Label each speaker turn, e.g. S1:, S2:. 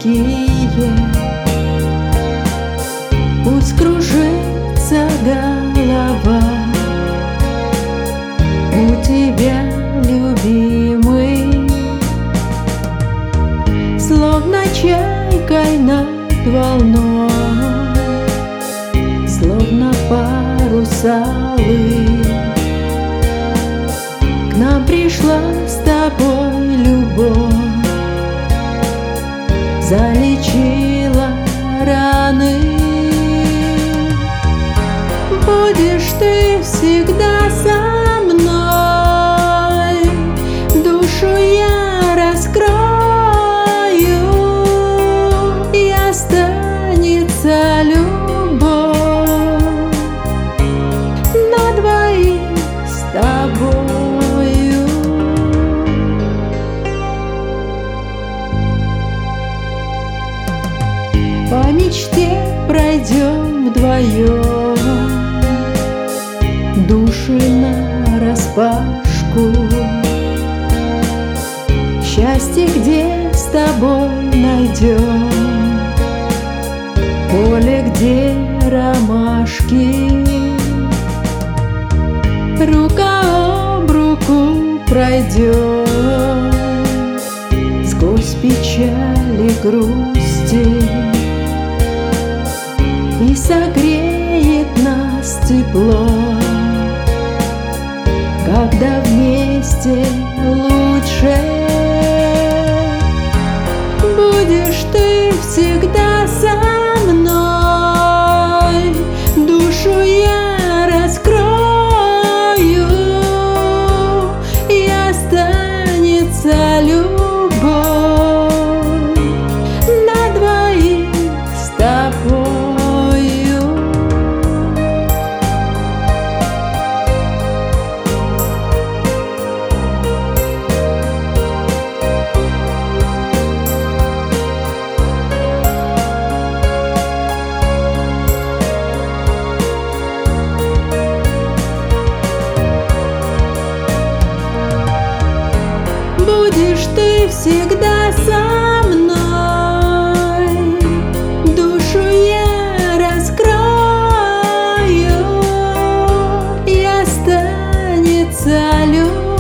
S1: сладкие. Пусть кружится голова у тебя, любимый, словно чайкой над волной, словно парус алый. К нам пришла с тобой любовь, залечила раны. Будешь ты всегда со мной, душу я раскрою, и останется любовь на двоих с тобою. По мечте пройдем вдвоем, души нараспашку. Счастье где с тобой найдем, поле, где ромашки. Рука об руку пройдем сквозь печали, грусти, и согреет нас тепло, когда вместе лучше. Будешь ты всегда со мной, душу я раскрою, и останется любовь на двоих с тобою. Будешь ты всегда со мной, душу я раскрою, и останется любовь.